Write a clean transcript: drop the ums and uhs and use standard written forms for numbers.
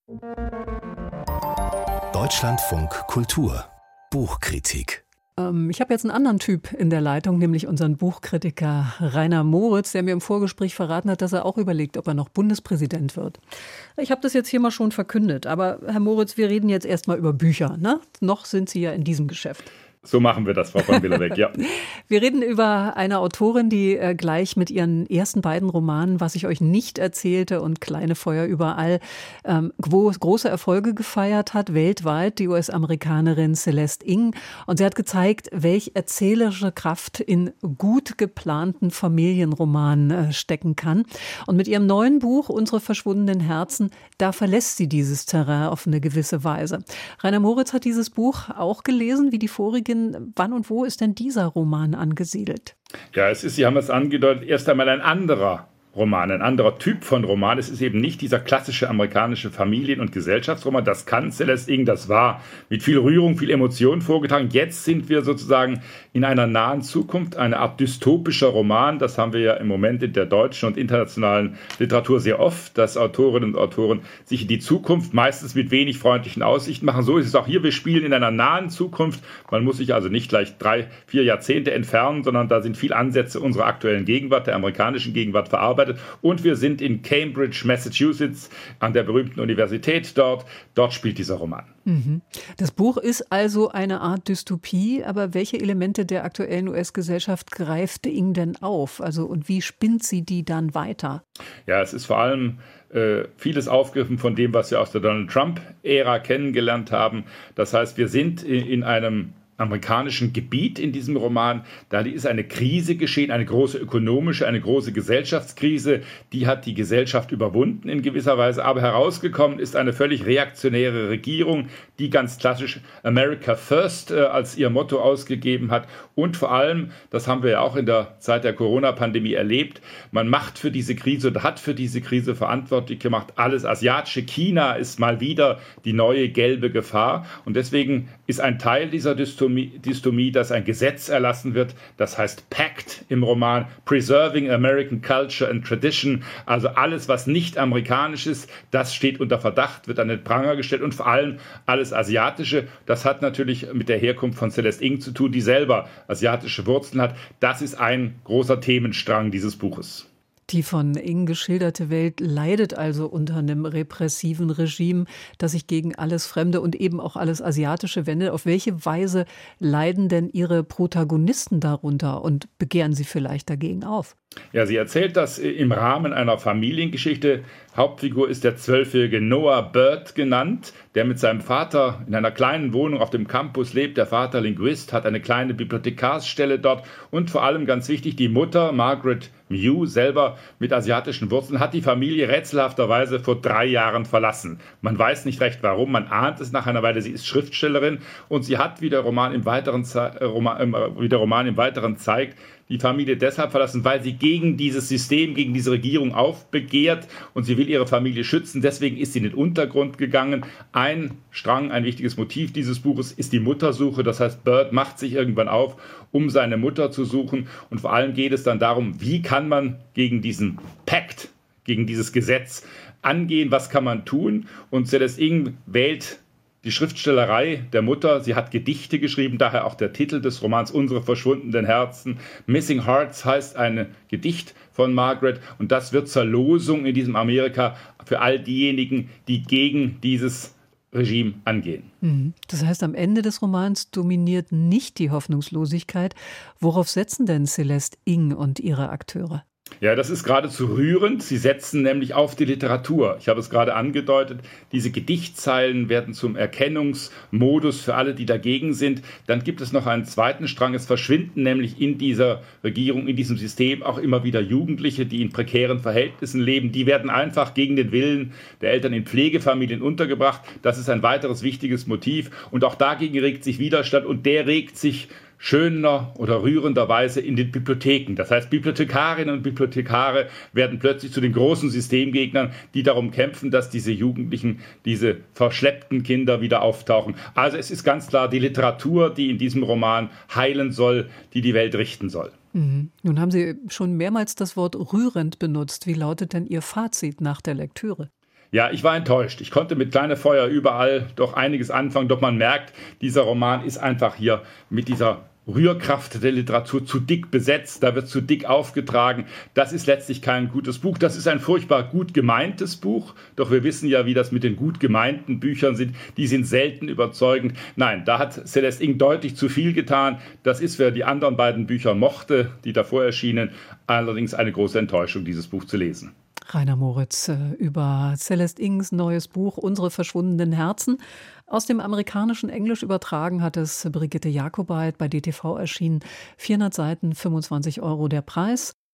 Deutschlandfunk Kultur Buchkritik. Ich habe jetzt einen anderen Typ in der Leitung, nämlich unseren Buchkritiker Rainer Moritz, der mir im Vorgespräch verraten hat, dass er auch überlegt, ob er noch Bundespräsident wird. Ich habe das jetzt hier mal schon verkündet, aber Herr Moritz, wir reden jetzt erstmal über Bücher, ne? Noch sind Sie ja in diesem Geschäft. So machen wir das, Frau von Willerbeck, ja. Wir reden über eine Autorin, die gleich mit ihren ersten beiden Romanen, Was ich euch nicht erzählte und Kleine Feuer überall, große Erfolge gefeiert hat, weltweit, die US-Amerikanerin Celeste Ng. Und sie hat gezeigt, welche erzählerische Kraft in gut geplanten Familienromanen stecken kann. Und mit ihrem neuen Buch, Unsere verschwundenen Herzen, da verlässt sie dieses Terrain auf eine gewisse Weise. Rainer Moritz hat dieses Buch auch gelesen, wie die vorigen. Wann und wo ist denn dieser Roman angesiedelt? Ja, Sie haben es angedeutet, erst einmal ein anderer Roman, ein anderer Typ von Roman. Es ist eben nicht dieser klassische amerikanische Familien- und Gesellschaftsroman. Das kann Celeste Ng, das war mit viel Rührung, viel Emotion vorgetragen. Jetzt sind wir sozusagen in einer nahen Zukunft, eine Art dystopischer Roman. Das haben wir ja im Moment in der deutschen und internationalen Literatur sehr oft, dass Autorinnen und Autoren sich in die Zukunft meistens mit wenig freundlichen Aussichten machen. So ist es auch hier. Wir spielen in einer nahen Zukunft. Man muss sich also nicht gleich 3-4 Jahrzehnte entfernen, sondern da sind viele Ansätze unserer aktuellen Gegenwart, der amerikanischen Gegenwart verarbeitet. Und wir sind in Cambridge, Massachusetts, an der berühmten Universität dort. Dort spielt dieser Roman. Das Buch ist also eine Art Dystopie, aber welche Elemente der aktuellen US-Gesellschaft greift Ng denn auf? Also, und wie spinnt sie die dann weiter? Ja, es ist vor allem vieles aufgegriffen von dem, was wir aus der Donald Trump-Ära kennengelernt haben. Das heißt, wir sind in einem amerikanischen Gebiet in diesem Roman. Da ist eine Krise geschehen, eine große ökonomische, eine große Gesellschaftskrise. Die hat die Gesellschaft überwunden in gewisser Weise. Aber herausgekommen ist eine völlig reaktionäre Regierung, die ganz klassisch America First als ihr Motto ausgegeben hat. Und vor allem, das haben wir ja auch in der Zeit der Corona-Pandemie erlebt, man macht für diese Krise oder hat für diese Krise verantwortlich gemacht. Alles Asiatische, China ist mal wieder die neue gelbe Gefahr. Und deswegen ist ein Teil dieser Dystomie, dass ein Gesetz erlassen wird, das heißt PACT im Roman, Preserving American Culture and Tradition, also alles, was nicht amerikanisch ist, das steht unter Verdacht, wird an den Pranger gestellt und vor allem alles Asiatische, das hat natürlich mit der Herkunft von Celeste Ng zu tun, die selber asiatische Wurzeln hat, das ist ein großer Themenstrang dieses Buches. Die von Ng geschilderte Welt leidet also unter einem repressiven Regime, das sich gegen alles Fremde und eben auch alles Asiatische wendet. Auf welche Weise leiden denn Ihre Protagonisten darunter und begehren sie vielleicht dagegen auf? Ja, sie erzählt das im Rahmen einer Familiengeschichte. Hauptfigur ist der 12-jährige Noah Bird genannt, der mit seinem Vater in einer kleinen Wohnung auf dem Campus lebt. Der Vater Linguist, hat eine kleine Bibliothekarsstelle dort und vor allem ganz wichtig, die Mutter Margaret Mew, selber mit asiatischen Wurzeln, hat die Familie rätselhafterweise vor 3 Jahren verlassen. Man weiß nicht recht warum, man ahnt es nach einer Weile, sie ist Schriftstellerin und sie hat, wie der Roman im Weiteren zeigt, die Familie deshalb verlassen, weil sie gegen dieses System, gegen diese Regierung aufbegehrt und sie will ihre Familie schützen. Deswegen ist sie in den Untergrund gegangen. Ein Strang, ein wichtiges Motiv dieses Buches ist die Muttersuche. Das heißt, Bird macht sich irgendwann auf, um seine Mutter zu suchen. Und vor allem geht es dann darum, wie kann man gegen diesen Pact, gegen dieses Gesetz angehen, was kann man tun? Und Celeste Ng wählt die Schriftstellerei der Mutter, sie hat Gedichte geschrieben, daher auch der Titel des Romans Unsere verschwundenen Herzen. Missing Hearts heißt ein Gedicht von Margaret und das wird zur Losung in diesem Amerika für all diejenigen, die gegen dieses Regime angehen. Das heißt, am Ende des Romans dominiert nicht die Hoffnungslosigkeit. Worauf setzen denn Celeste Ng und ihre Akteure? Ja, das ist geradezu rührend. Sie setzen nämlich auf die Literatur. Ich habe es gerade angedeutet, diese Gedichtzeilen werden zum Erkennungsmodus für alle, die dagegen sind. Dann gibt es noch einen zweiten Strang. Es verschwinden nämlich in dieser Regierung, in diesem System auch immer wieder Jugendliche, die in prekären Verhältnissen leben. Die werden einfach gegen den Willen der Eltern in Pflegefamilien untergebracht. Das ist ein weiteres wichtiges Motiv. Und auch dagegen regt sich Widerstand und der regt sich schöner oder rührenderweise in den Bibliotheken. Das heißt, Bibliothekarinnen und Bibliothekare werden plötzlich zu den großen Systemgegnern, die darum kämpfen, dass diese Jugendlichen, diese verschleppten Kinder wieder auftauchen. Also es ist ganz klar die Literatur, die in diesem Roman heilen soll, die die Welt richten soll. Nun haben Sie schon mehrmals das Wort rührend benutzt. Wie lautet denn Ihr Fazit nach der Lektüre? Ja, ich war enttäuscht. Ich konnte mit Kleine Feuer überall doch einiges anfangen, doch man merkt, dieser Roman ist einfach hier mit dieser Rührkraft der Literatur zu dick besetzt, da wird zu dick aufgetragen. Das ist letztlich kein gutes Buch. Das ist ein furchtbar gut gemeintes Buch, doch wir wissen ja, wie das mit den gut gemeinten Büchern sind. Die sind selten überzeugend. Nein, da hat Celeste Ng deutlich zu viel getan. Das ist, wer die anderen beiden Bücher mochte, die davor erschienen, allerdings eine große Enttäuschung, dieses Buch zu lesen. Rainer Moritz über Celeste Ngs neues Buch Unsere verschwundenen Herzen. Aus dem amerikanischen Englisch übertragen hat es Brigitte Jakobait, bei DTV erschienen. 400 Seiten, 25 € der Preis.